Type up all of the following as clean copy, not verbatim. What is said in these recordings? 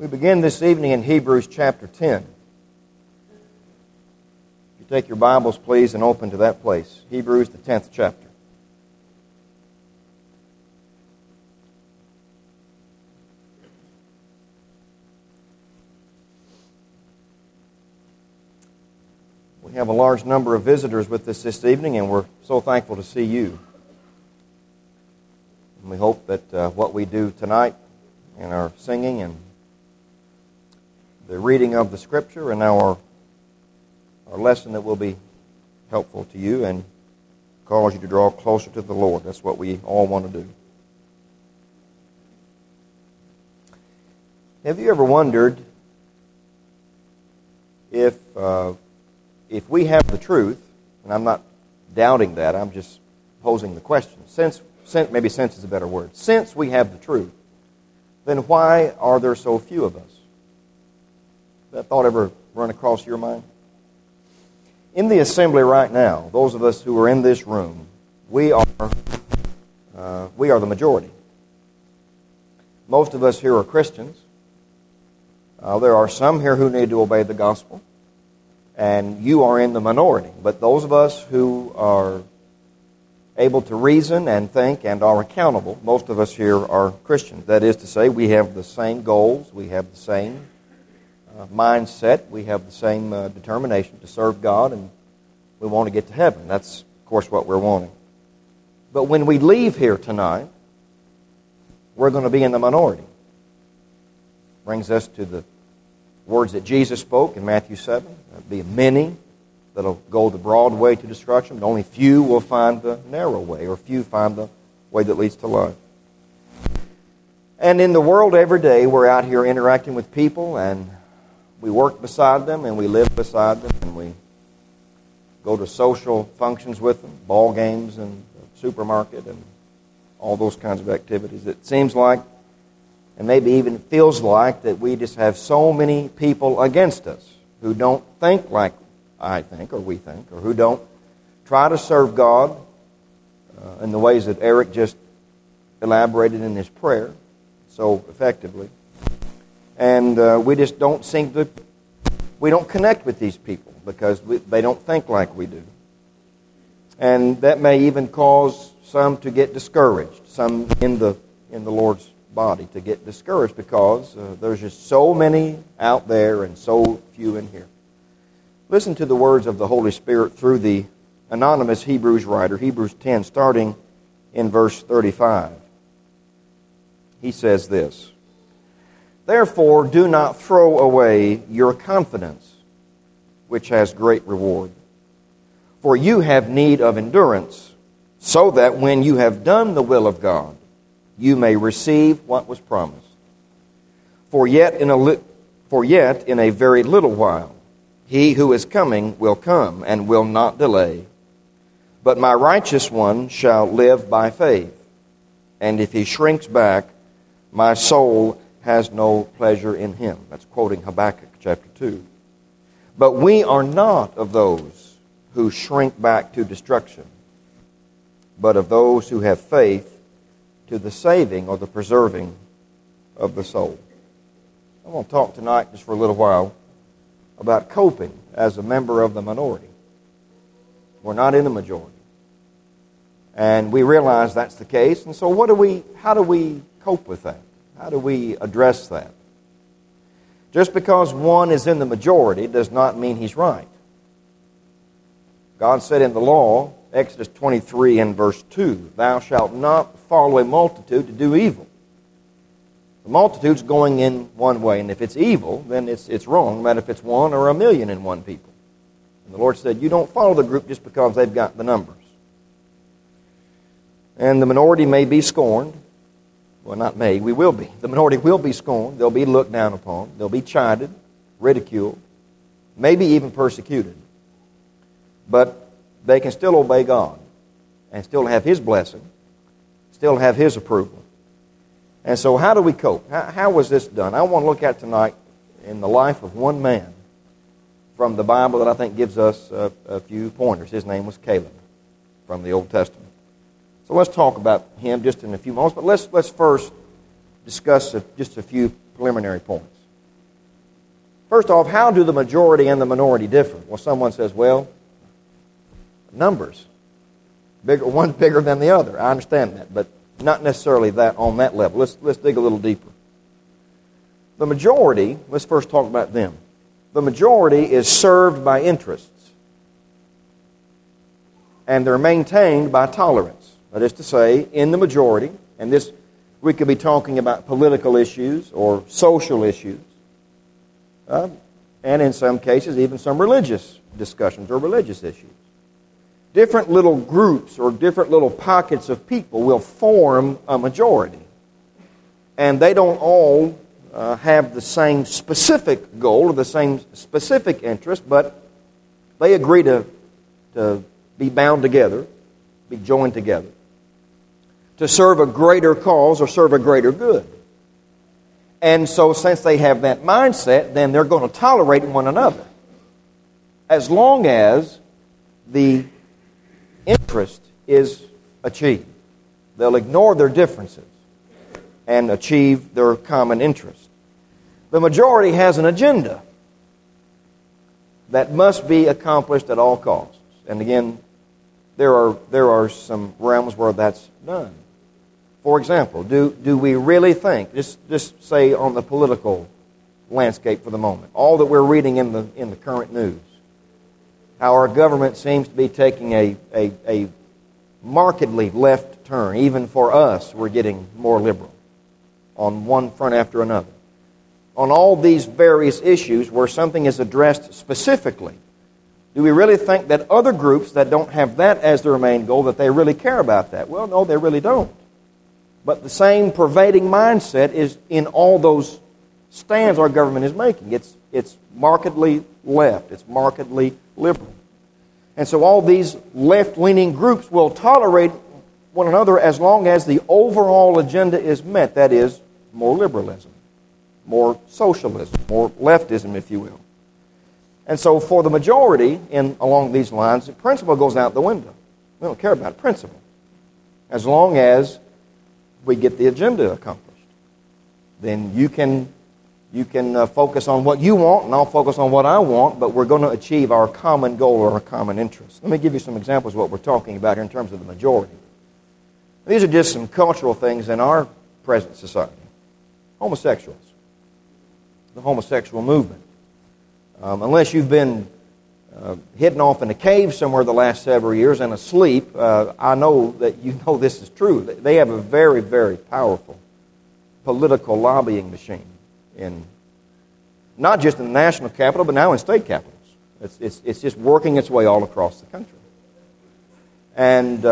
We begin this evening in Hebrews chapter 10. If you take your Bibles, please, and open to that place. Hebrews, the 10th chapter. We have a large number of visitors with us this evening, and we're so thankful to see you. And we hope that what we do tonight in our singing and the reading of the Scripture and our lesson that will be helpful to you and cause you to draw closer to the Lord. That's what we all want to do. Have you ever wondered if we have the truth, and I'm not doubting that, I'm just posing the question, maybe sense is a better word, since we have the truth, then why are there so few of us? That thought ever run across your mind? In the assembly right now, those of us who are in this room, we are the majority. Most of us here are Christians. There are some here who need to obey the gospel, and you are in the minority. But those of us who are able to reason and think and are accountable, most of us here are Christians. That is to say, we have the same goals, we have the same mindset, we have the same determination to serve God, and we want to get to heaven. That's, of course, what we're wanting. But when we leave here tonight, we're going to be in the minority. Brings us to the words that Jesus spoke in Matthew 7. There'll be many that'll go the broad way to destruction, but only few will find the narrow way, or few find the way that leads to life. And in the world every day, we're out here interacting with people, and we work beside them, and we live beside them, and we go to social functions with them, ball games and supermarket and all those kinds of activities. It seems like, and maybe even feels like, that we just have so many people against us who don't think like I think, or we think, or who don't try to serve God in the ways that Eric just elaborated in his prayer so effectively. And we just don't we don't connect with these people because they don't think like we do. And that may even cause some to get discouraged, some in the Lord's body to get discouraged because there's just so many out there and so few in here. Listen to the words of the Holy Spirit through the anonymous Hebrews writer, Hebrews 10, starting in verse 35. He says this: "Therefore do not throw away your confidence, which has great reward. For you have need of endurance, so that when you have done the will of God, you may receive what was promised. For yet in a very little while, he who is coming will come and will not delay. But my righteous one shall live by faith. And if he shrinks back, my soul has no pleasure in him." That's quoting Habakkuk chapter 2. "But we are not of those who shrink back to destruction, but of those who have faith to the saving or the preserving of the soul." I want to talk tonight just for a little while about coping as a member of the minority. We're not in the majority. And we realize that's the case. And so how do we cope with that? How do we address that? Just because one is in the majority does not mean he's right. God said in the law, Exodus 23 and verse 2, "Thou shalt not follow a multitude to do evil." The multitude's going in one way, and if it's evil, then it's wrong, no matter if it's one or a million and one people. And the Lord said, you don't follow the group just because they've got the numbers. And the minority may be scorned. Well, not may, we will be. The minority will be scorned. They'll be looked down upon. They'll be chided, ridiculed, maybe even persecuted. But they can still obey God and still have His blessing, still have His approval. And so how do we cope? How was this done? I want to look at tonight in the life of one man from the Bible that I think gives us a few pointers. His name was Caleb from the Old Testament. So let's talk about him just in a few moments, but let's first discuss just a few preliminary points. First off, how do the majority and the minority differ? Well, someone says, well, numbers. One's bigger than the other. I understand that, but not necessarily that on that level. Let's dig a little deeper. The majority, let's first talk about them. The majority is served by interests, and they're maintained by tolerance. That is to say, in the majority, and this we could be talking about political issues or social issues, and in some cases even some religious discussions or religious issues. Different little groups or different little pockets of people will form a majority. And they don't all have the same specific goal or the same specific interest, but they agree to be bound together, be joined together, to serve a greater cause or serve a greater good. And so since they have that mindset, then they're going to tolerate one another as long as the interest is achieved. They'll ignore their differences and achieve their common interest. The majority has an agenda that must be accomplished at all costs. And again, there are some realms where that's done. For example, do we really think, just say on the political landscape for the moment, all that we're reading in the current news, how our government seems to be taking a markedly left turn. Even for us, we're getting more liberal on one front after another. On all these various issues where something is addressed specifically, do we really think that other groups that don't have that as their main goal, that they really care about that? Well, no, they really don't. But the same pervading mindset is in all those stands our government is making. It's markedly left. It's markedly liberal. And so all these left-leaning groups will tolerate one another as long as the overall agenda is met. That is, more liberalism, more socialism, more leftism, if you will. And so for the majority along these lines, the principle goes out the window. We don't care about principle as long as we get the agenda accomplished. Then you can focus on what you want, and I'll focus on what I want, but we're going to achieve our common goal or our common interest. Let me give you some examples of what we're talking about here in terms of the majority. These are just some cultural things in our present society. Homosexuals. The homosexual movement. Unless you've been hidden off in a cave somewhere the last several years and asleep, I know that you know this is true. They have a very, very powerful political lobbying machine, not just in the national capital, but now in state capitals. It's just working its way all across the country. And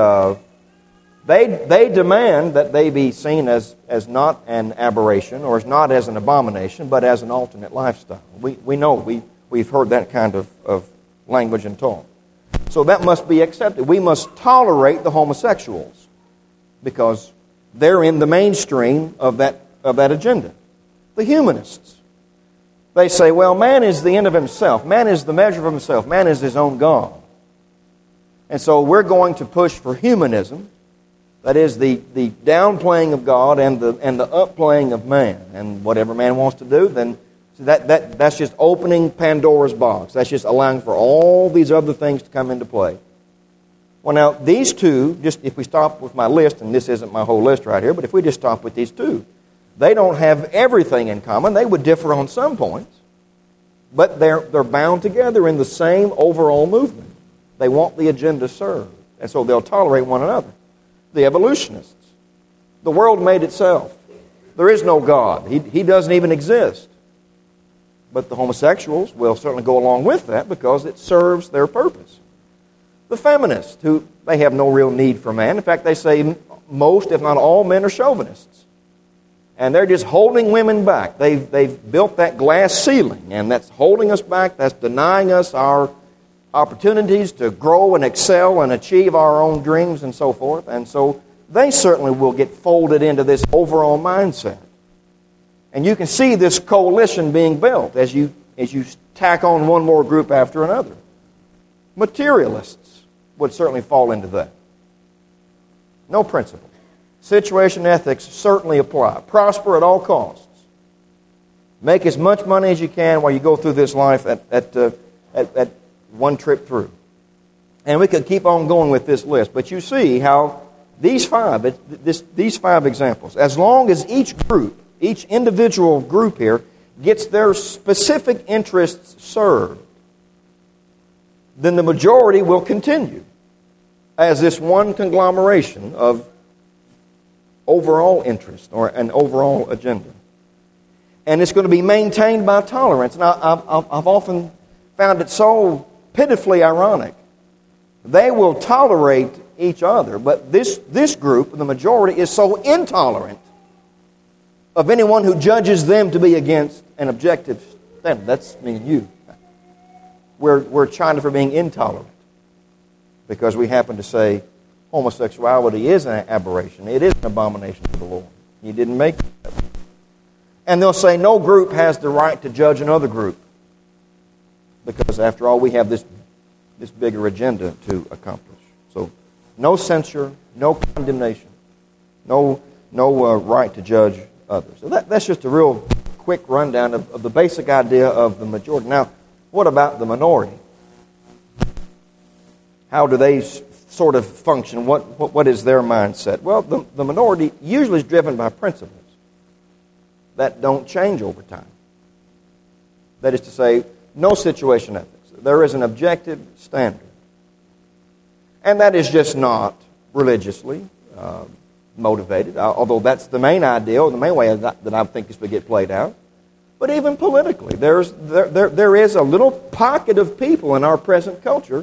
they demand that they be seen as not an aberration or as not as an abomination, but as an alternate lifestyle. We know, we've heard that kind of language and talk. So that must be accepted. We must tolerate the homosexuals because they're in the mainstream of that agenda. The humanists. They say, well, man is the end of himself. Man is the measure of himself. Man is his own God. And so we're going to push for humanism. That is the downplaying of God and the upplaying of man. And whatever man wants to do, then that's just opening Pandora's box. That's just allowing for all these other things to come into play. Well, now, these two, just if we stop with my list, and this isn't my whole list right here, but if we just stop with these two, they don't have everything in common. They would differ on some points, but they're bound together in the same overall movement. They want the agenda served, and so they'll tolerate one another. The evolutionists. The world made itself. There is no God. He doesn't even exist. But the homosexuals will certainly go along with that because it serves their purpose. The feminists, who they have no real need for man. In fact, they say most, if not all, men are chauvinists. And they're just holding women back. They've built that glass ceiling, and that's holding us back. That's denying us our opportunities to grow and excel and achieve our own dreams and so forth. And so they certainly will get folded into this overall mindset. And you can see this coalition being built as you tack on one more group after another. Materialists would certainly fall into that. No principle. Situation ethics certainly apply. Prosper at all costs. Make as much money as you can while you go through this life at one trip through. And we could keep on going with this list. But you see how these five examples, as long as each group, each individual group here, gets their specific interests served, then the majority will continue as this one conglomeration of overall interest or an overall agenda. And it's going to be maintained by tolerance. Now, I've often found it so pitifully ironic. They will tolerate each other, but this group, the majority, is so intolerant of anyone who judges them to be against an objective standard. That's me and you. We're China for being intolerant because we happen to say homosexuality is an aberration. It is an abomination to the Lord. He didn't make it. And they'll say no group has the right to judge another group because, after all, we have this bigger agenda to accomplish. So, no censure, no condemnation, no right to judge others. So that's just a real quick rundown of the basic idea of the majority. Now, what about the minority? How do they sort of function? What is their mindset? Well, the minority usually is driven by principles that don't change over time. That is to say, no situation ethics. There is an objective standard. And that is just not religiously motivated, although that's the main idea, or the main way that I think is to get played out. But even politically, there is a little pocket of people in our present culture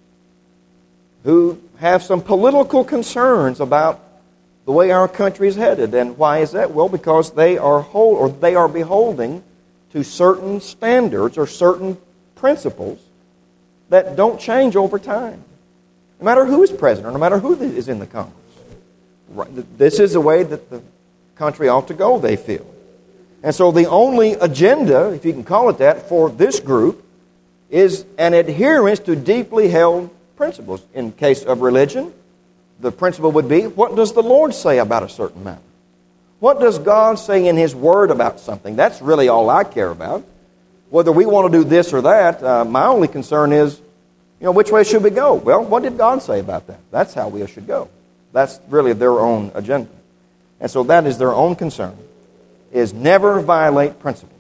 who have some political concerns about the way our country is headed. And why is that? Well, because they are beholding to certain standards or certain principles that don't change over time, no matter who is president or no matter who is in the Congress. Right. This is the way that the country ought to go, they feel. And so the only agenda, if you can call it that, for this group is an adherence to deeply held principles. In case of religion, the principle would be, what does the Lord say about a certain matter? What does God say in His Word about something? That's really all I care about. Whether we want to do this or that, my only concern is, which way should we go? Well, what did God say about that? That's how we should go. That's really their own agenda. And so that is their own concern, is never violate principles.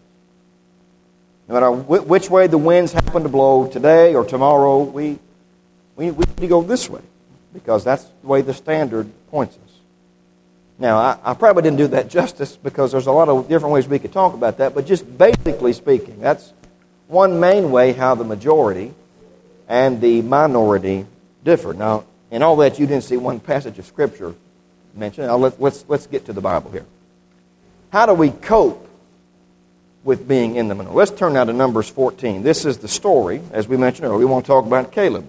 No matter which way the winds happen to blow today or tomorrow, we need to go this way, because that's the way the standard points us. Now, I probably didn't do that justice because there's a lot of different ways we could talk about that, but just basically speaking, that's one main way how the majority and the minority differ. Now, in all that, you didn't see one passage of Scripture mentioned. Now, let's get to the Bible here. How do we cope with being in the minority? Let's turn now to Numbers 14. This is the story, as we mentioned earlier. We want to talk about Caleb.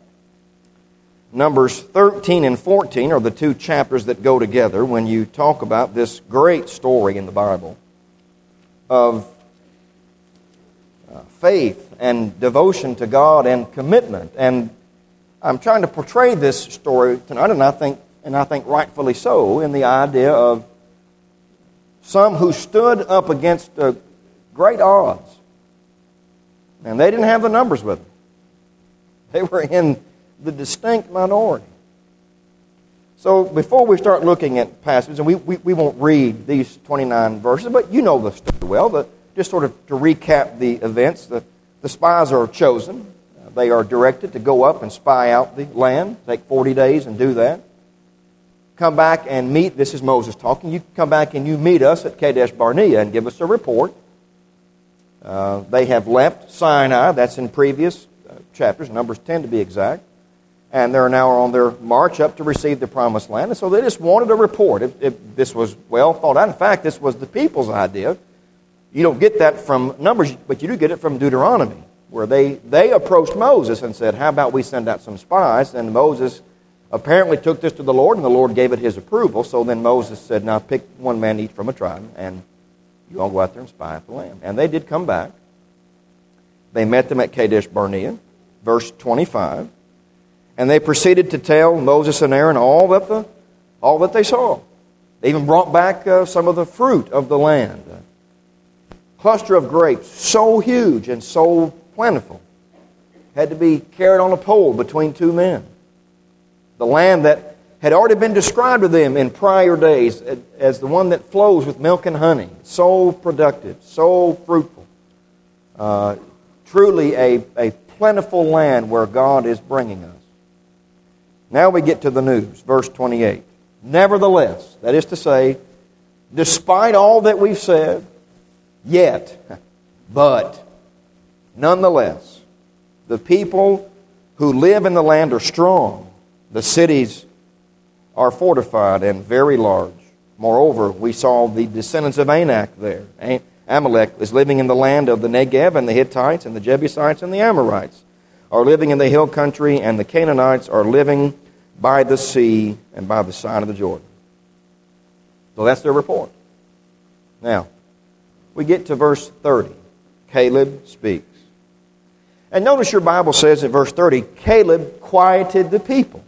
Numbers 13 and 14 are the two chapters that go together when you talk about this great story in the Bible of faith and devotion to God and commitment. And I'm trying to portray this story tonight, and I think rightfully so, in the idea of some who stood up against great odds. And they didn't have the numbers with them. They were in the distinct minority. So before we start looking at passages, and we won't read these 29 verses, but you know the story well. Just sort of to recap the events, the spies are chosen. They are directed to go up and spy out the land. Take 40 days and do that. Come back and meet. This is Moses talking. You come back and you meet us at Kadesh Barnea and give us a report. They have left Sinai. That's in previous chapters, Numbers 10 to be exact. And they're now on their march up to receive the promised land. And so they just wanted a report. If this was well thought out. In fact, this was the people's idea. You don't get that from Numbers, but you do get it from Deuteronomy, where they approached Moses and said, how about we send out some spies? And Moses apparently took this to the Lord, and the Lord gave it his approval. So then Moses said, now pick one man each from a tribe, and you all go out there and spy out the land. And they did come back. They met them at Kadesh Barnea, verse 25. And they proceeded to tell Moses and Aaron all that they saw. They even brought back some of the fruit of the land. cluster of grapes, so huge and so plentiful, had to be carried on a pole between two men. The land that had already been described to them in prior days as the one that flows with milk and honey, so productive, so fruitful. Truly a plentiful land where God is bringing us. Now we get to the news, verse 28. Nevertheless, that is to say, despite all that we've said, yet, but, nonetheless, the people who live in the land are strong. The cities are fortified and very large. Moreover, we saw the descendants of Anak there. Amalek is living in the land of the Negev, and the Hittites and the Jebusites and the Amorites are living in the hill country, and the Canaanites are living by the sea and by the side of the Jordan. So that's their report. Now, we get to verse 30. Caleb speaks. And notice your Bible says in verse 30, Caleb quieted the people.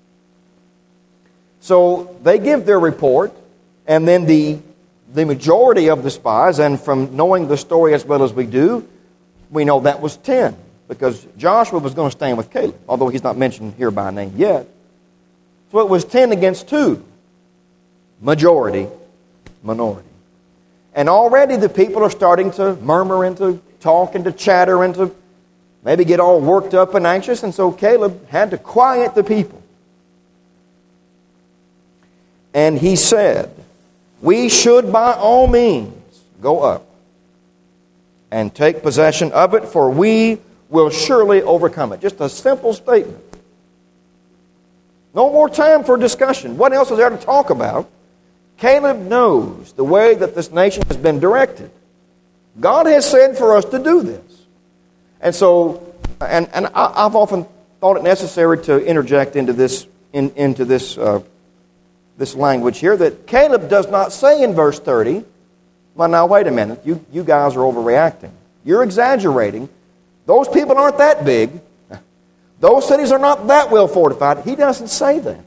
So they give their report, and then the majority of the spies, and from knowing the story as well as we do, we know that was 10, because Joshua was going to stand with Caleb, although he's not mentioned here by name yet. So it was 10 against 2. Majority, minority. And already the people are starting to murmur and to talk and to chatter and to maybe get all worked up and anxious, and so Caleb had to quiet the people. And he said, we should by all means go up and take possession of it, for we will surely overcome it. Just a simple statement. No more time for discussion. What else is there to talk about? Caleb knows the way that this nation has been directed. God has said for us to do this. And so, and I've often thought it necessary to interject into this this language here, that Caleb does not say in verse 30, well, now wait a minute, you guys are overreacting. You're exaggerating. Those people aren't that big. Those cities are not that well fortified. He doesn't say that.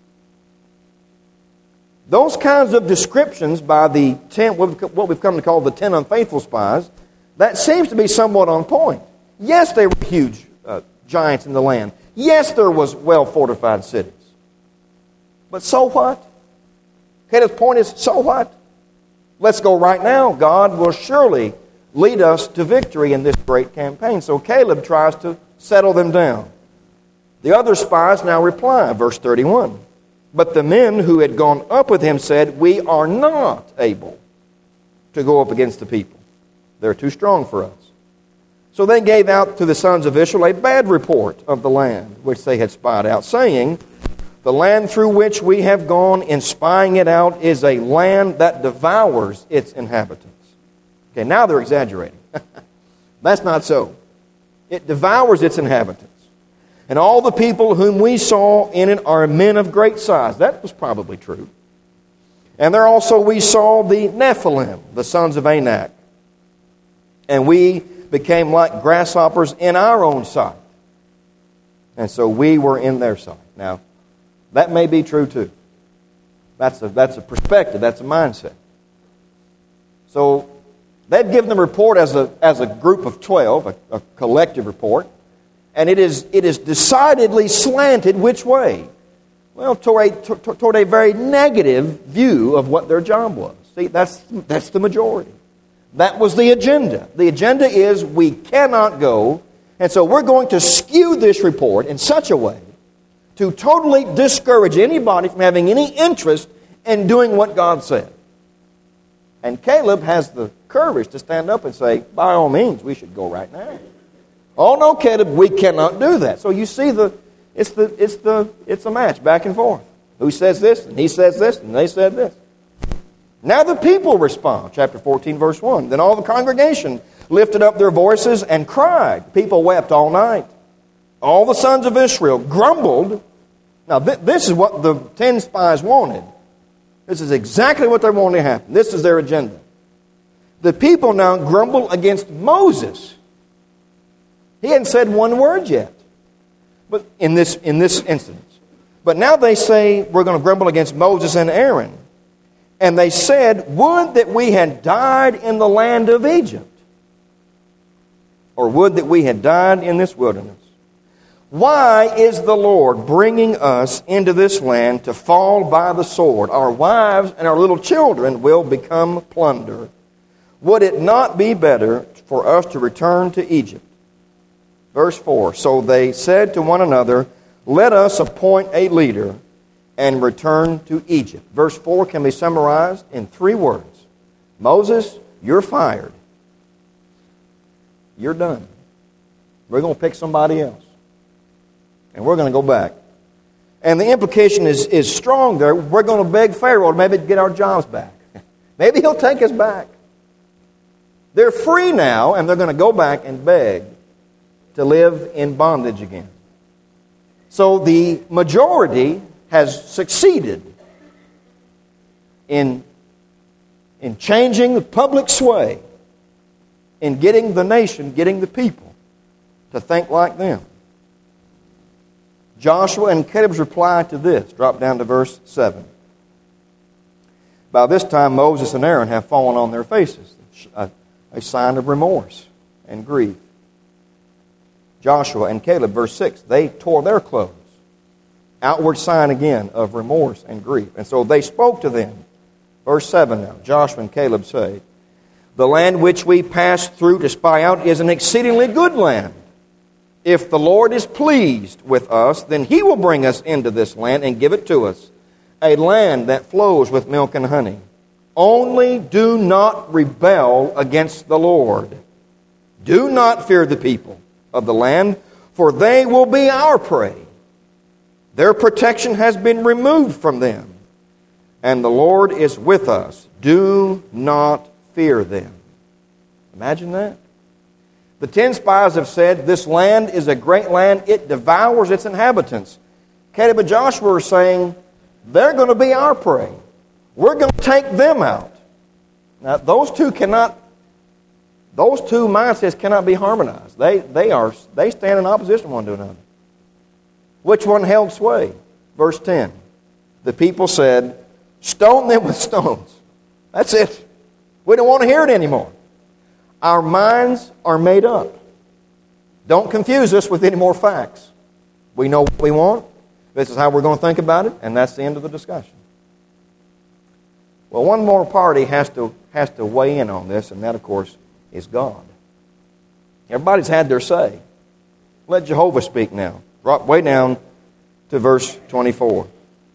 Those kinds of descriptions by the 10, what we've come to call the 10 unfaithful spies, that seems to be somewhat on point. Yes, they were huge giants in the land. Yes, there was well-fortified cities. But so what? Caleb's point is, so what? Let's go right now. God will surely lead us to victory in this great campaign. So Caleb tries to settle them down. The other spies now reply, verse 31. But the men who had gone up with him said, we are not able to go up against the people. They're too strong for us. So they gave out to the sons of Israel a bad report of the land which they had spied out, saying, the land through which we have gone in spying it out is a land that devours its inhabitants. Okay, now they're exaggerating. That's not so. It devours its inhabitants. And all the people whom we saw in it are men of great size. That was probably true. And there also we saw the Nephilim, the sons of Anak. And we became like grasshoppers in our own sight. And so we were in their sight. Now, that may be true too. That's a perspective. That's a mindset. So they've given the report as a group of 12, a collective report. And it is decidedly slanted which way? Well, toward a very negative view of what their job was. See, that's the majority. That was the agenda. The agenda is we cannot go, and so we're going to skew this report in such a way to totally discourage anybody from having any interest in doing what God said. And Caleb has the courage to stand up and say, by all means, we should go right now. Oh no, Caleb, we cannot do that. So you see it's a match back and forth. Who says this, and he says this, and they said this. Now the people respond, chapter 14, verse 1. Then all the congregation lifted up their voices and cried. People wept all night. All the sons of Israel grumbled. Now this is what the 10 spies wanted. This is exactly what they wanted to happen. This is their agenda. The people now grumble against Moses. He hadn't said one word yet, but in this instance. But now they say, we're going to grumble against Moses and Aaron. And they said, would that we had died in the land of Egypt, or would that we had died in this wilderness. Why is the Lord bringing us into this land to fall by the sword? Our wives and our little children will become plunder. Would it not be better for us to return to Egypt? Verse 4, so they said to one another, let us appoint a leader and return to Egypt. Verse 4 can be summarized in 3 words. Moses, you're fired. You're done. We're going to pick somebody else. And we're going to go back. And the implication is strong there. We're going to beg Pharaoh to maybe get our jobs back. Maybe he'll take us back. They're free now, and they're going to go back and beg to live in bondage again. So the majority has succeeded in changing the public sway, in getting the nation, getting the people to think like them. Joshua and Caleb's reply to this, drop down to verse 7. By this time Moses and Aaron have fallen on their faces, a sign of remorse and grief. Joshua and Caleb, verse 6, they tore their clothes. Outward sign again of remorse and grief. And so they spoke to them. Verse 7 now, Joshua and Caleb say, the land which we passed through to spy out is an exceedingly good land. If the Lord is pleased with us, then He will bring us into this land and give it to us, a land that flows with milk and honey. Only do not rebel against the Lord. Do not fear the people of the land, for they will be our prey. Their protection has been removed from them, and the Lord is with us. Do not fear them. Imagine that. The 10 spies have said, this land is a great land. It devours its inhabitants. Caleb and Joshua are saying, they're going to be our prey. We're going to take them out. Now, those two mindsets cannot be harmonized. They stand in opposition one to another. Which one held sway? Verse 10. The people said, stone them with stones. That's it. We don't want to hear it anymore. Our minds are made up. Don't confuse us with any more facts. We know what we want. This is how we're going to think about it, and that's the end of the discussion. Well, one more party has to weigh in on this, and that, of course, is God. Everybody's had their say. Let Jehovah speak now. Drop way down to verse 24.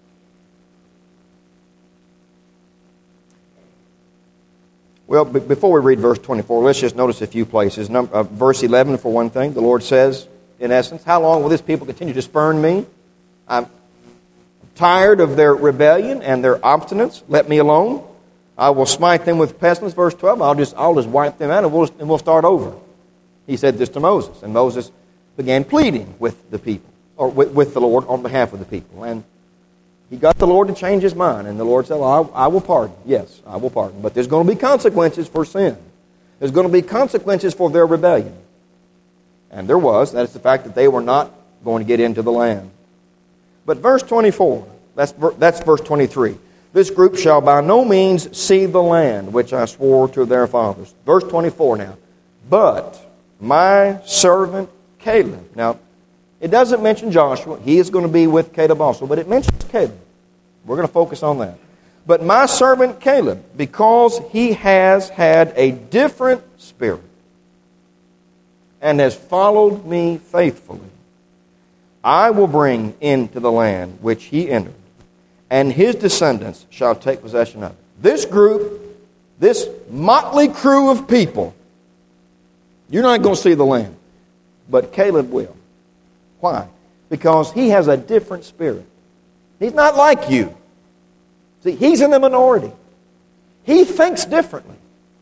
Well, before we read verse 24, let's just notice a few places. Verse 11, for one thing, the Lord says, in essence, how long will this people continue to spurn me? I'm tired of their rebellion and their obstinance. Let me alone. I will smite them with pestilence. Verse 12, I'll just wipe them out and we'll start over. He said this to Moses, and Moses began pleading with the people, or with the Lord on behalf of the people. And he got the Lord to change his mind, and the Lord said, well, I will pardon. Yes, I will pardon. But there's going to be consequences for sin. There's going to be consequences for their rebellion. And there was. That is the fact that they were not going to get into the land. But verse 24, that's verse 23. This group shall by no means see the land which I swore to their fathers. Verse 24 now. But my servant Caleb. Now, it doesn't mention Joshua. He is going to be with Caleb also. But it mentions Caleb. We're going to focus on that. But my servant Caleb, because he has had a different spirit and has followed me faithfully, I will bring into the land which he entered, and his descendants shall take possession of it. This group, this motley crew of people, you're not going to see the land. But Caleb will. Why? Because he has a different spirit. He's not like you. See, he's in the minority. He thinks differently.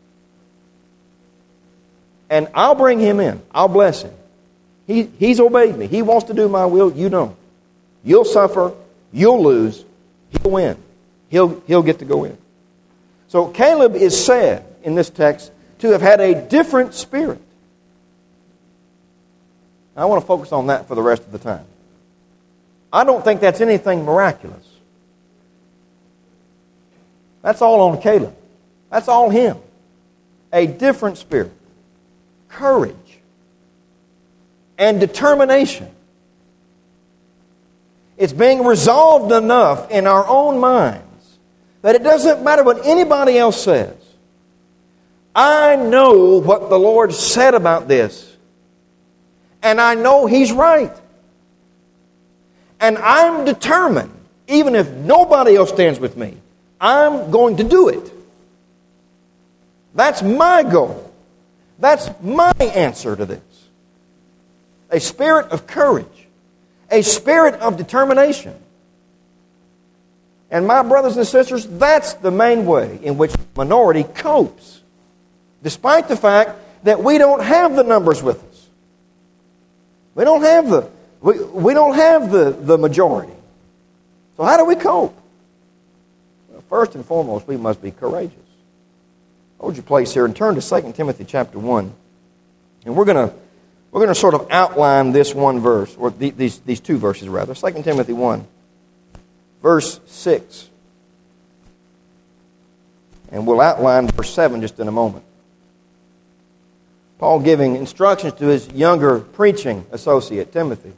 And I'll bring him in. I'll bless him. He's obeyed me. He wants to do my will. You don't. You'll suffer. You'll lose. He'll win. He'll get to go in. So Caleb is said in this text to have had a different spirit. I want to focus on that for the rest of the time. I don't think that's anything miraculous. That's all on Caleb. That's all him. A different spirit. Courage. And determination. It's being resolved enough in our own minds that it doesn't matter what anybody else says. I know what the Lord said about this. And I know He's right. And I'm determined, even if nobody else stands with me, I'm going to do it. That's my goal. That's my answer to this. A spirit of courage. A spirit of determination. And my brothers and sisters, that's the main way in which the minority copes. Despite the fact that we don't have the numbers with us. We don't have the majority. So how do we cope? Well, first and foremost, we must be courageous. Hold your place here and turn to 2 Timothy chapter 1. And we're going to sort of outline this one verse, or these two verses rather. 2 Timothy 1, verse 6. And we'll outline verse 7 just in a moment. Paul giving instructions to his younger preaching associate, Timothy.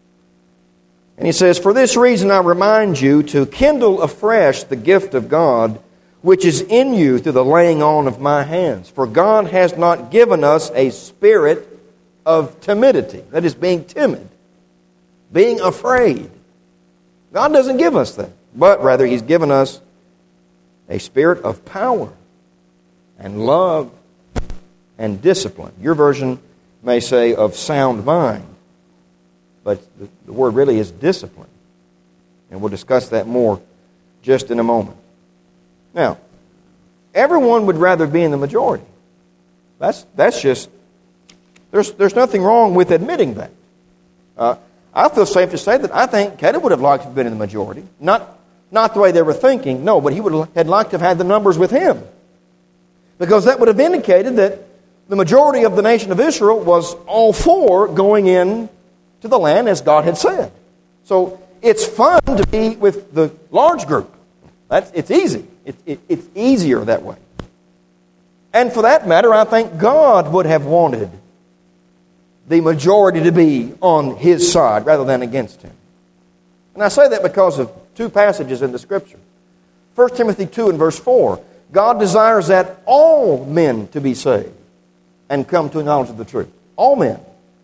And he says, "For this reason I remind you to kindle afresh the gift of God, which is in you through the laying on of my hands. For God has not given us a spirit of timidity," that is, being timid, being afraid. God doesn't give us that, but rather He's given us a spirit of power and love and discipline. Your version may say of sound mind, but the word really is discipline. And we'll discuss that more just in a moment. Now, everyone would rather be in the majority. That's just, there's nothing wrong with admitting that. I feel safe to say that I think Caleb would have liked to have been in the majority. Not the way they were thinking, no, but he would have liked to have had the numbers with him. Because that would have indicated that the majority of the nation of Israel was all for going in to the land as God had said. So it's fun to be with the large group. It's easy. It's easier that way. And for that matter, I think God would have wanted the majority to be on His side rather than against Him. And I say that because of two passages in the Scripture. 1 Timothy 2 and verse 4. God desires that all men to be saved and come to a knowledge of the truth. All men.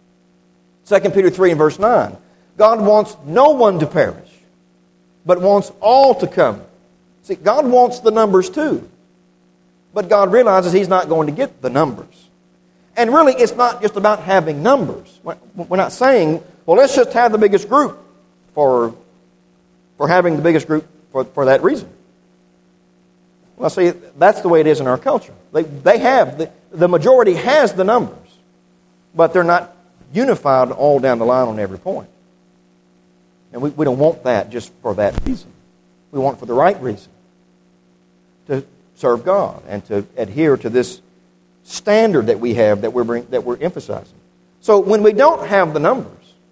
2 Peter 3 and verse 9. God wants no one to perish, but wants all to come. See, God wants the numbers too. But God realizes He's not going to get the numbers. And really, it's not just about having numbers. We're not saying, well, let's just have the biggest group for having the biggest group for that reason. Well, see, that's the way it is in our culture. They have, the majority has the numbers, but they're not unified all down the line on every point. And we don't want that just for that reason. We want it for the right reason. To serve God and to adhere to this standard that we have that we're emphasizing. So when we don't have the numbers,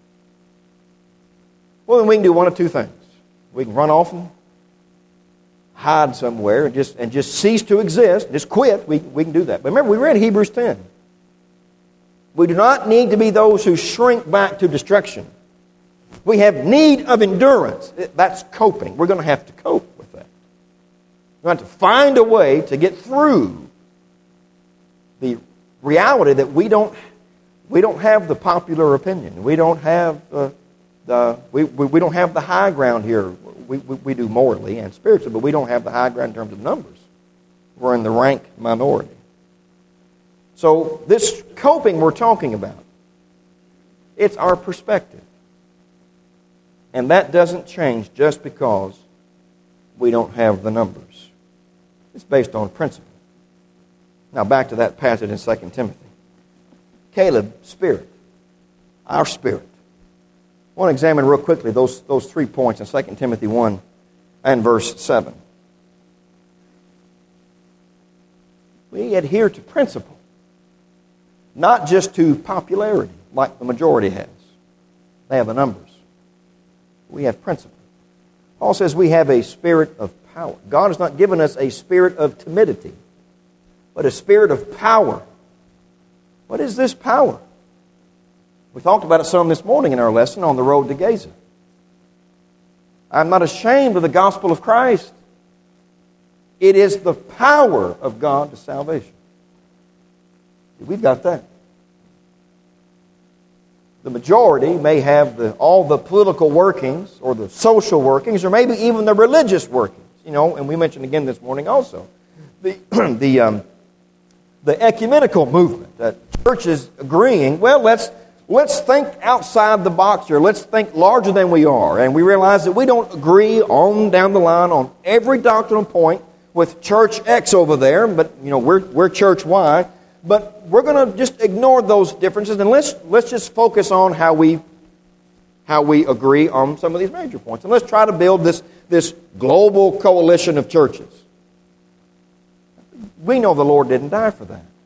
well, then we can do one of two things. We can run off and hide somewhere and just cease to exist, just quit. We can do that. But remember, we read Hebrews 10. We do not need to be those who shrink back to destruction. We have need of endurance. That's coping. We're going to have to cope with that. We're going to have to find a way to get through the reality that we don't have the popular opinion. We don't have we don't have the high ground here. We do morally and spiritually, but we don't have the high ground in terms of numbers. We're in the rank minority. So this coping we're talking about, it's our perspective. And that doesn't change just because we don't have the numbers. It's based on principle. Now back to that passage in 2 Timothy. Caleb, spirit. Our spirit. I want to examine real quickly those 3 points in 2 Timothy 1 and verse 7. We adhere to principle, not just to popularity like the majority has. They have the numbers. We have principle. Paul says we have a spirit of power. God has not given us a spirit of timidity, but a spirit of power. What is this power? We talked about it some this morning in our lesson on the road to Gaza. I'm not ashamed of the gospel of Christ. It is the power of God to salvation. We've got that. The majority may have all the political workings or the social workings or maybe even the religious workings. And we mentioned again this morning also the ecumenical movement. That churches agreeing, well, let's think outside the box here. Let's think larger than we are. And we realize that we don't agree on down the line on every doctrinal point with Church X over there, but we're Church Y. But we're going to just ignore those differences and let's just focus on how we agree on some of these major points. And let's try to build this global coalition of churches. We know the Lord didn't die for that.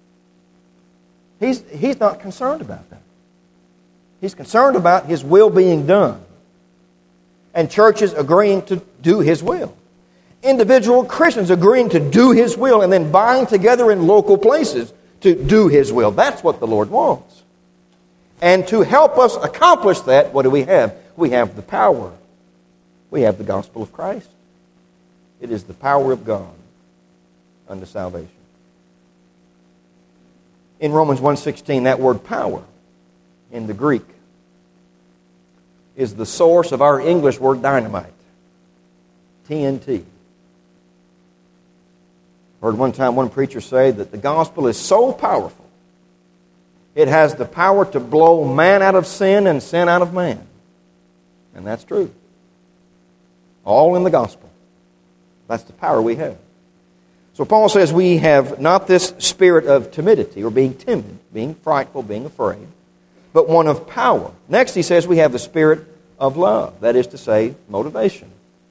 He's not concerned about that. He's concerned about His will being done. And churches agreeing to do His will. Individual Christians agreeing to do His will and then buying together in local places to do His will. That's what the Lord wants. And to help us accomplish that, what do we have? We have the power. We have the gospel of Christ. It is the power of God unto salvation. In Romans 1:16, that word power in the Greek is the source of our English word dynamite. TNT. Heard one time one preacher say that the gospel is so powerful, it has the power to blow man out of sin and sin out of man. And that's true. All in the gospel. That's the power we have. So Paul says we have not this spirit of timidity or being timid, being frightful, being afraid, but one of power. Next he says we have the spirit of love. That is to say, motivation.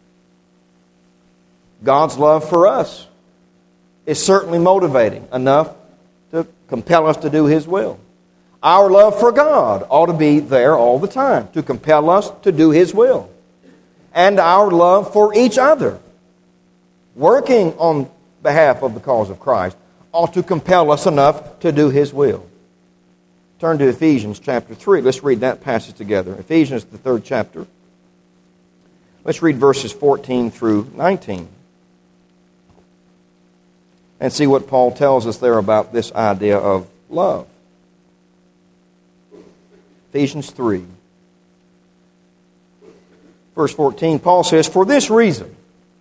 God's love for us is certainly motivating enough to compel us to do His will. Our love for God ought to be there all the time to compel us to do His will. And our love for each other, working on behalf of the cause of Christ, ought to compel us enough to do His will. Turn to Ephesians chapter 3. Let's read that passage together. Ephesians, the 3rd chapter. Let's read verses 14 through 19. And see what Paul tells us there about this idea of love. Ephesians 3. Verse 14, Paul says, "For this reason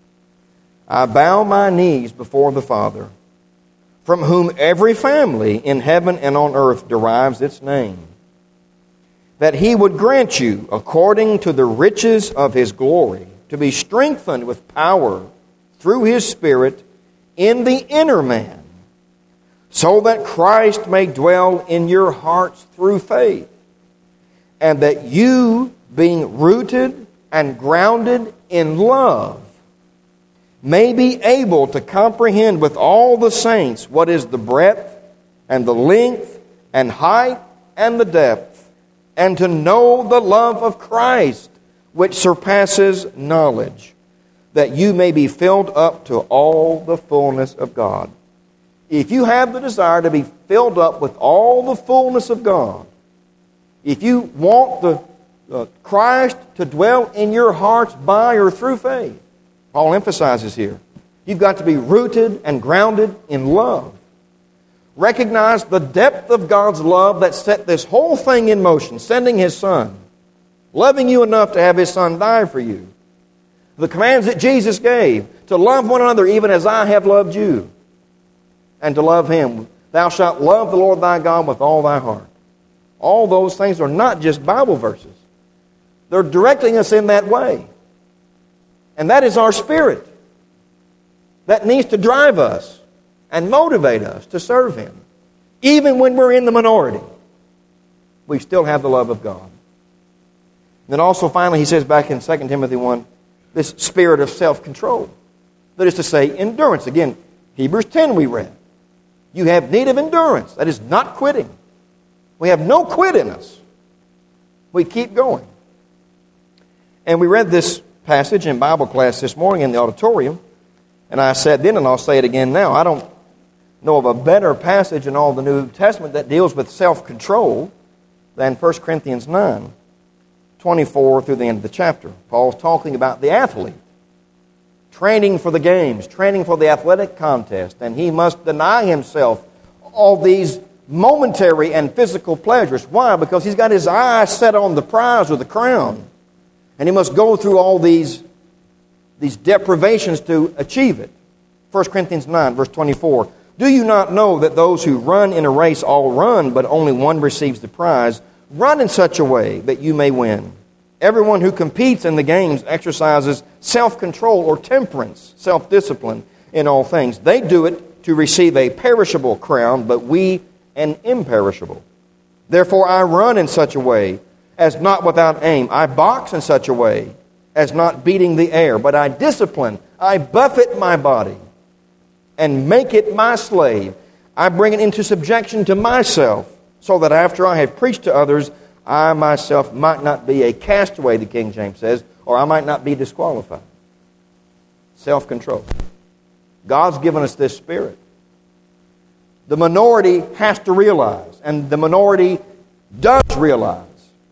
I bow my knees before the Father, from whom every family in heaven and on earth derives its name, that He would grant you, according to the riches of His glory, to be strengthened with power through His Spirit in the inner man, so that Christ may dwell in your hearts through faith, and that you, being rooted and grounded in love, may be able to comprehend with all the saints what is the breadth and the length and height and the depth, and to know the love of Christ, which surpasses knowledge, that you may be filled up to all the fullness of God." If you have the desire to be filled up with all the fullness of God, if you want the Christ to dwell in your hearts by or through faith, Paul emphasizes here, you've got to be rooted and grounded in love. Recognize the depth of God's love that set this whole thing in motion, sending His Son, loving you enough to have His Son die for you. The commands that Jesus gave, to love one another even as I have loved you, and to love Him. Thou shalt love the Lord thy God with all thy heart. All those things are not just Bible verses. They're directing us in that way. And that is our spirit. That needs to drive us and motivate us to serve Him. Even when we're in the minority, we still have the love of God. And then also finally he says back in 2 Timothy 1, this spirit of self-control. That is to say, endurance. Again, Hebrews 10 we read. You have need of endurance. That is not quitting. We have no quit in us. We keep going. And we read this passage in Bible class this morning in the auditorium, and I said then, and I'll say it again now, I don't know of a better passage in all the New Testament that deals with self-control than 1 Corinthians 9, 24 through the end of the chapter. Paul's talking about the athlete, training for the games, training for the athletic contest, and he must deny himself all these momentary and physical pleasures. Why? Because he's got his eyes set on the prize or the crown, and he must go through all these deprivations to achieve it. 1 Corinthians 9, verse 24. Do you not know that those who run in a race all run, but only one receives the prize? Run in such a way that you may win. Everyone who competes in the games exercises self-control or temperance, self-discipline in all things. They do it to receive a perishable crown, but we an imperishable. Therefore I run in such a way as not without aim. I box in such a way as not beating the air, but I discipline, I buffet my body and make it my slave. I bring it into subjection to myself, so that after I have preached to others, I myself might not be a castaway, the King James says, or I might not be disqualified. Self-control. God's given us this spirit. The minority has to realize, and the minority does realize,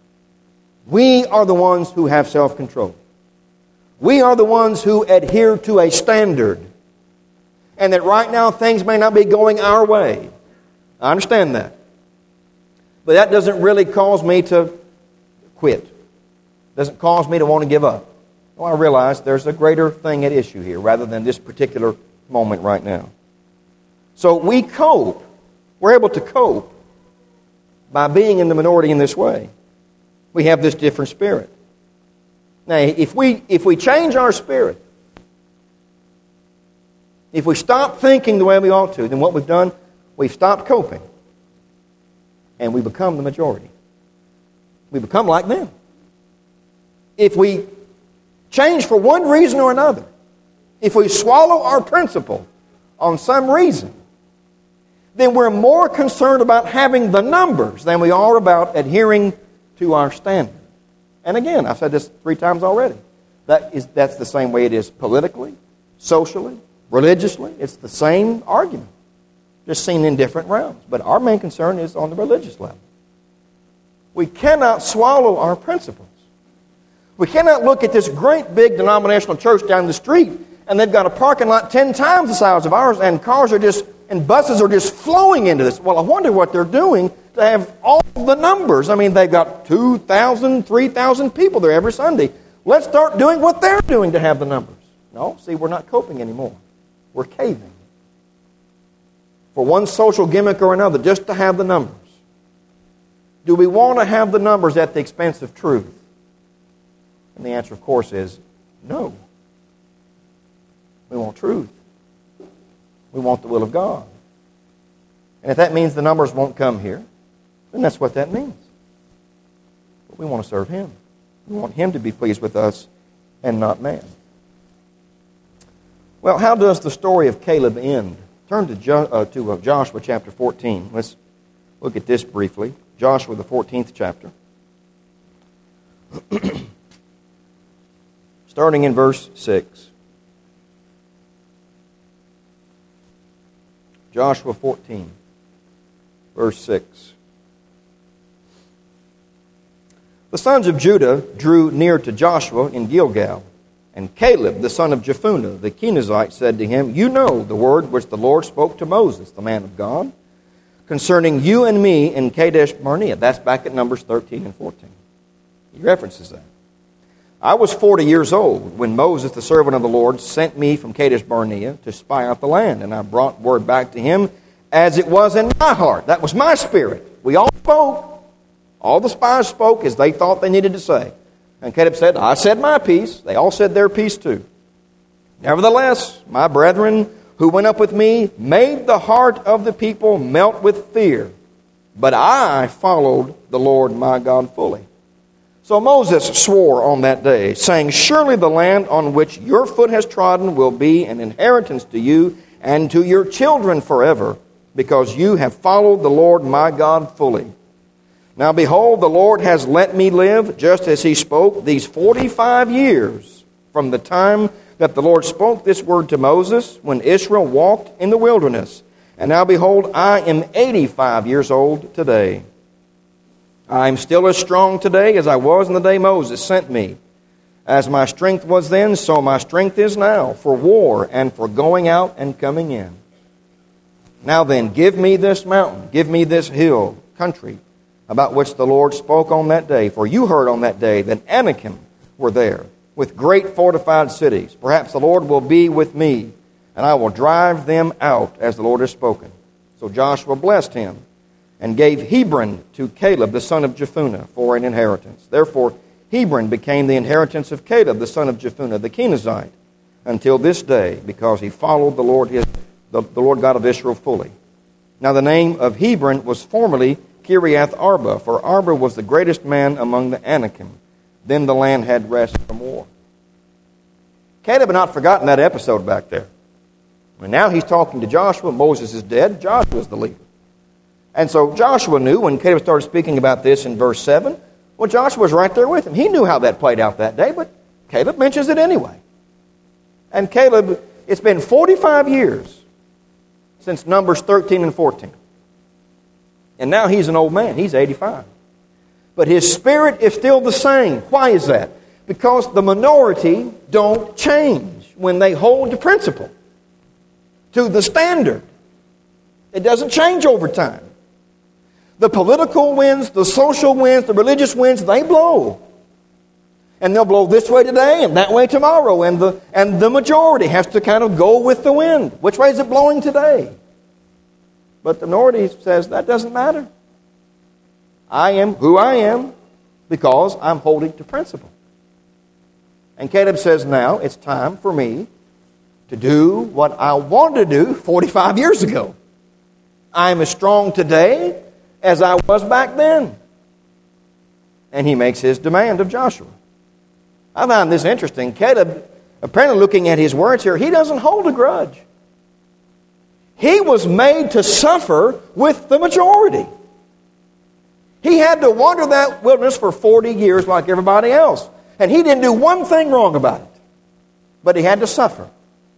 we are the ones who have self-control. We are the ones who adhere to a standard. And that right now things may not be going our way. I understand that. But that doesn't really cause me to quit. It doesn't cause me to want to give up. Well, I realize there's a greater thing at issue here rather than this particular moment right now. So we cope. We're able to cope by being in the minority in this way. We have this different spirit. Now, if we change our spirit, if we stop thinking the way we ought to, then what we've done, we've stopped coping. And we become the majority. We become like them. If we change for one reason or another, if we swallow our principle on some reason, then we're more concerned about having the numbers than we are about adhering to our standard. And again, I've said this 3 times already. That's the same way it is politically, socially, religiously. It's the same argument, just seen in different realms. But our main concern is on the religious level. We cannot swallow our principles. We cannot look at this great big denominational church down the street and they've got a parking lot 10 times the size of ours and cars are just, and buses are just flowing into this. Well, I wonder what they're doing to have all the numbers. I mean, they've got 2,000, 3,000 people there every Sunday. Let's start doing what they're doing to have the numbers. No, see, we're not coping anymore. We're caving for one social gimmick or another just to have the numbers. Do we want to have the numbers at the expense of truth? And the answer, of course, is no. We want truth. We want the will of God. And if that means the numbers won't come here, then that's what that means. But we want to serve Him. We want Him to be pleased with us and not man. Well, how does the story of Caleb end? Turn to Joshua chapter 14. Let's look at this briefly. Joshua, the 14th chapter. Starting in verse 6. Joshua 14, verse 6. The sons of Judah drew near to Joshua in Gilgal. And Caleb, the son of Jephunneh, the Kenizzite, said to him, You know the word which the Lord spoke to Moses, the man of God, concerning you and me in Kadesh Barnea. That's back at Numbers 13 and 14. He references that. I was 40 years old when Moses, the servant of the Lord, sent me from Kadesh Barnea to spy out the land. And I brought word back to him as it was in my heart. That was my spirit. We all spoke. All the spies spoke as they thought they needed to say. And Caleb said, I said my piece. They all said their piece too. Nevertheless, my brethren who went up with me made the heart of the people melt with fear. But I followed the Lord my God fully. So Moses swore on that day, saying, Surely the land on which your foot has trodden will be an inheritance to you and to your children forever, because you have followed the Lord my God fully. Now behold, the Lord has let me live, just as He spoke, these 45 years. from the time that the Lord spoke this word to Moses when Israel walked in the wilderness. And now behold, I am 85 years old today. I am still as strong today as I was in the day Moses sent me. As my strength was then, so my strength is now, for war and for going out and coming in. Now then, give me this mountain, give me this hill, country, about which the Lord spoke on that day. For you heard on that day that Anakim were there, with great fortified cities. Perhaps the Lord will be with me, and I will drive them out, as the Lord has spoken. So Joshua blessed him, and gave Hebron to Caleb, the son of Jephunneh, for an inheritance. Therefore, Hebron became the inheritance of Caleb, the son of Jephunneh, the Kenizzite, until this day, because he followed the Lord God of Israel fully. Now the name of Hebron was formerly Kiriath Arba, for Arba was the greatest man among the Anakim. Then the land had rest from war. Caleb had not forgotten that episode back there. And now he's talking to Joshua. Moses is dead. Joshua's the leader. And so Joshua knew when Caleb started speaking about this in verse 7, well, Joshua was right there with him. He knew how that played out that day, but Caleb mentions it anyway. And Caleb, it's been 45 years since Numbers 13 and 14. And now he's an old man. He's 85. But his spirit is still the same. Why is that? Because the minority don't change when they hold to principle, to the standard. It doesn't change over time. The political winds, the social winds, the religious winds, they blow. And they'll blow this way today and that way tomorrow. And the majority has to kind of go with the wind. Which way is it blowing today? But the minority says that doesn't matter. I am who I am because I'm holding to principle. And Caleb says, now it's time for me to do what I wanted to do 45 years ago. I am as strong today as I was back then. And he makes his demand of Joshua. I find this interesting. Caleb, apparently looking at his words here, he doesn't hold a grudge. He was made to suffer with the majority. He had to wander that wilderness for 40 years like everybody else. And he didn't do one thing wrong about it. But he had to suffer.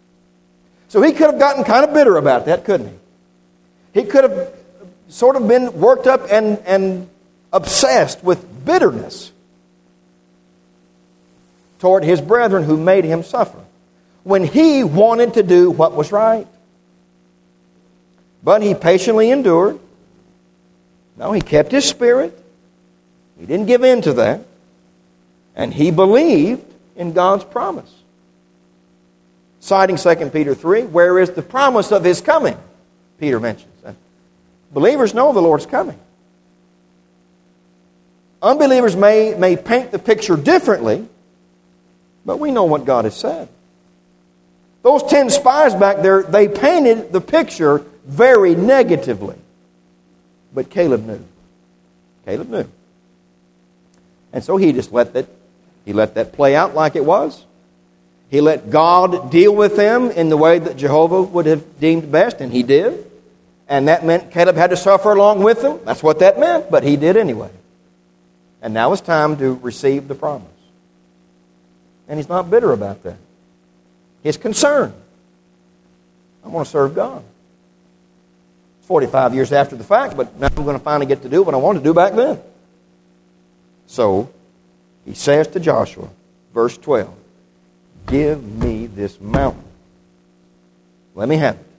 So he could have gotten kind of bitter about that, couldn't he? He could have sort of been worked up and obsessed with bitterness toward his brethren who made him suffer when he wanted to do what was right. But he patiently endured. No, he kept his spirit. He didn't give in to that. And he believed in God's promise. Citing 2 Peter 3, where is the promise of his coming? Peter mentions. And believers know the Lord's coming. Unbelievers may paint the picture differently, but we know what God has said. Those 10 spies back there, they painted the picture very negatively. But Caleb knew. Caleb knew. And so he just let that play out like it was. He let God deal with them in the way that Jehovah would have deemed best, and he did. And that meant Caleb had to suffer along with them. That's what that meant, but he did anyway. And now it's time to receive the promise. And he's not bitter about that. He's concerned. I want to serve God. It's 45 years after the fact, but now I'm going to finally get to do what I wanted to do back then. So, he says to Joshua, verse 12, give me this mountain. Let me have it.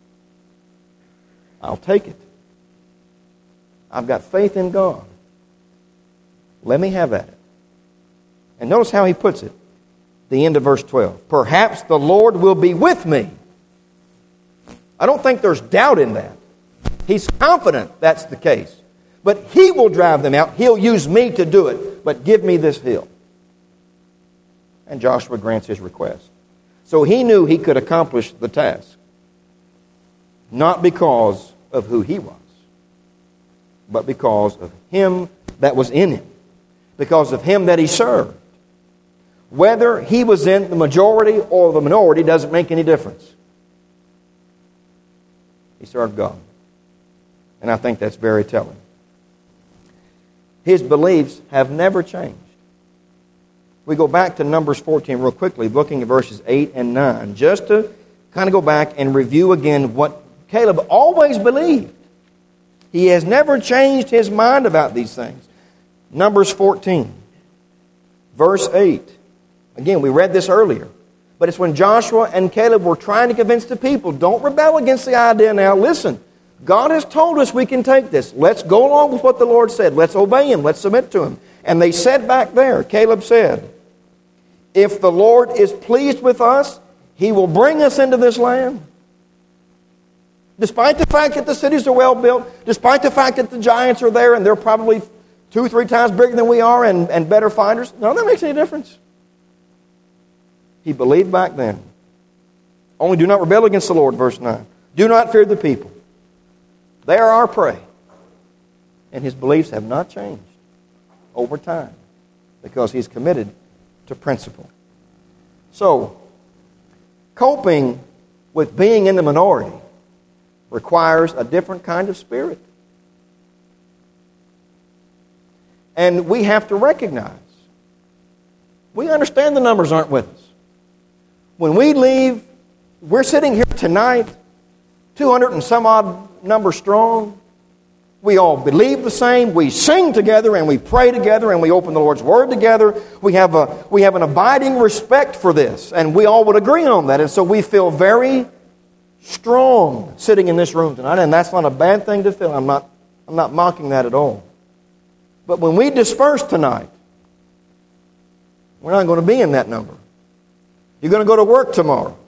I'll take it. I've got faith in God. Let me have at it. And notice how he puts it. The end of verse 12. Perhaps the Lord will be with me. I don't think there's doubt in that. He's confident that's the case. But he will drive them out. He'll use me to do it. But give me this hill. And Joshua grants his request. So he knew he could accomplish the task. Not because of who he was, but because of him that was in him. Because of him that he served. Whether he was in the majority or the minority doesn't make any difference. He served God. And I think that's very telling. His beliefs have never changed. we go back to Numbers 14 real quickly, looking at verses 8 and 9, just to kind of go back and review again what Caleb always believed. He has never changed his mind about these things. Numbers 14, verse 8. Again, we read this earlier. But it's when Joshua and Caleb were trying to convince the people, don't rebel against the idea now. Listen, God has told us we can take this. Let's go along with what the Lord said. Let's obey Him. Let's submit to Him. And they said back there, Caleb said, if the Lord is pleased with us, He will bring us into this land. Despite the fact that the cities are well built, despite the fact that the giants are there and they're probably 2 or 3 times bigger than we are and better fighters, none of that makes any difference. He believed back then. Only do not rebel against the Lord, verse 9. Do not fear the people. They are our prey. And his beliefs have not changed over time because he's committed to principle. So, coping with being in the minority requires a different kind of spirit. And we have to recognize, we understand the numbers aren't with us. When we leave, we're sitting here tonight, 200 and some odd number strong. We all believe the same. We sing together and we pray together and we open the Lord's Word together. We have an abiding respect for this, and we all would agree on that. And so we feel very strong sitting in this room tonight, and that's not a bad thing to feel. I'm not mocking that at all. But when we disperse tonight, we're not going to be in that number. You're going to go to work tomorrow.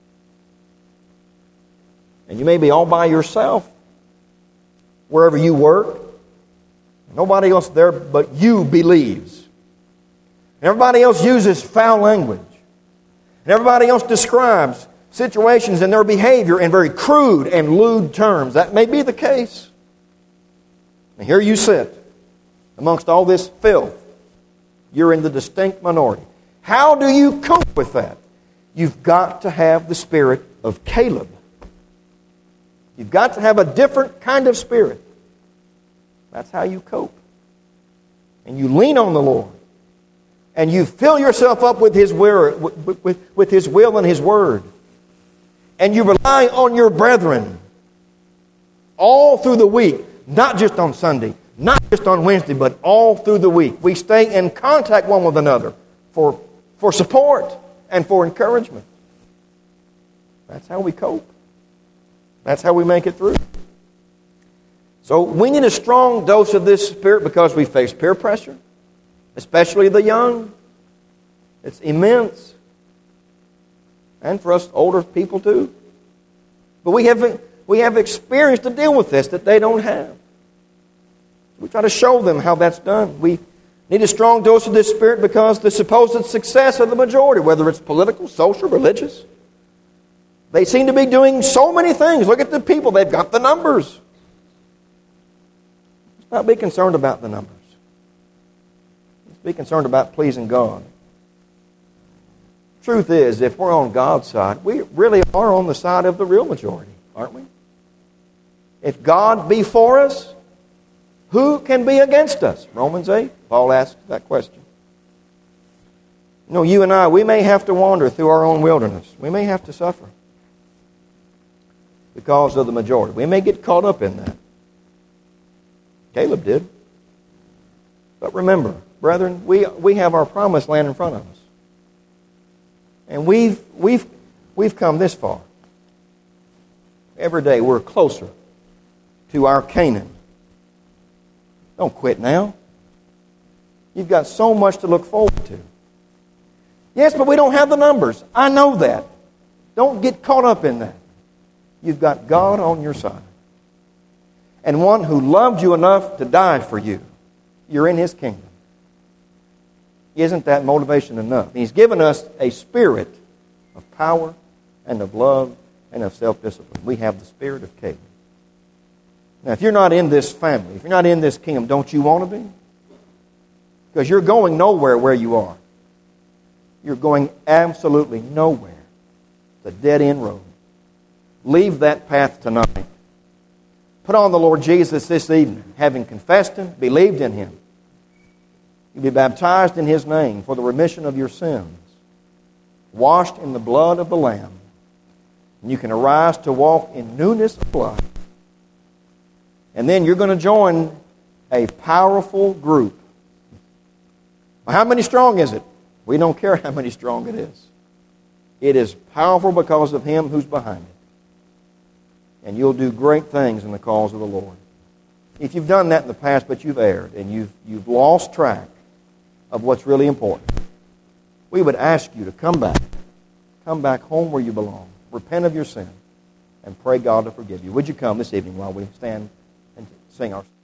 And you may be all by yourself wherever you work. Nobody else there but you believes. And everybody else uses foul language. And everybody else describes situations and their behavior in very crude and lewd terms. That may be the case. And here you sit amongst all this filth. You're in the distinct minority. How do you cope with that? You've got to have the spirit of Caleb. You've got to have a different kind of spirit. That's how you cope. And you lean on the Lord. And you fill yourself up with His with His will and His Word. And you rely on your brethren all through the week, not just on Sunday, not just on Wednesday, but all through the week. We stay in contact one with another for support and for encouragement. That's how we cope. That's how we make it through. So we need a strong dose of this spirit because we face peer pressure, especially the young. It's immense. And for us older people too. But we have experience to deal with this that they don't have. We try to show them how that's done. We need a strong dose of this spirit because the supposed success of the majority, whether it's political, social, religious, they seem to be doing so many things. Look at the people. They've got the numbers. Let's not be concerned about the numbers. Let's be concerned about pleasing God. Truth is, if we're on God's side, we really are on the side of the real majority, aren't we? If God be for us, who can be against us? Romans 8, Paul asked that question. You know, you and I, we may have to wander through our own wilderness. We may have to suffer because of the majority. We may get caught up in that. Caleb did. But remember, brethren, we have our promised land in front of us. And we've come this far. Every day we're closer to our Canaan. Don't quit now. You've got so much to look forward to. Yes, but we don't have the numbers. I know that. Don't get caught up in that. You've got God on your side. And one who loved you enough to die for you. You're in His kingdom. Isn't that motivation enough? He's given us a spirit of power and of love and of self-discipline. We have the spirit of Caleb. Now, if you're not in this family, if you're not in this kingdom, don't you want to be? Because you're going nowhere where you are. You're going absolutely nowhere. It's a dead-end road. Leave that path tonight. Put on the Lord Jesus this evening, having confessed Him, believed in Him. You'll be baptized in His name for the remission of your sins, washed in the blood of the Lamb. And you can arise to walk in newness of life. And then you're going to join a powerful group. How many strong is it? We don't care how many strong it is. It is powerful because of Him who's behind it. And you'll do great things in the cause of the Lord. If you've done that in the past, but you've erred and you've lost track of what's really important, we would ask you to come back. Come back home where you belong. Repent of your sin and pray God to forgive you. Would you come this evening while we stand and sing our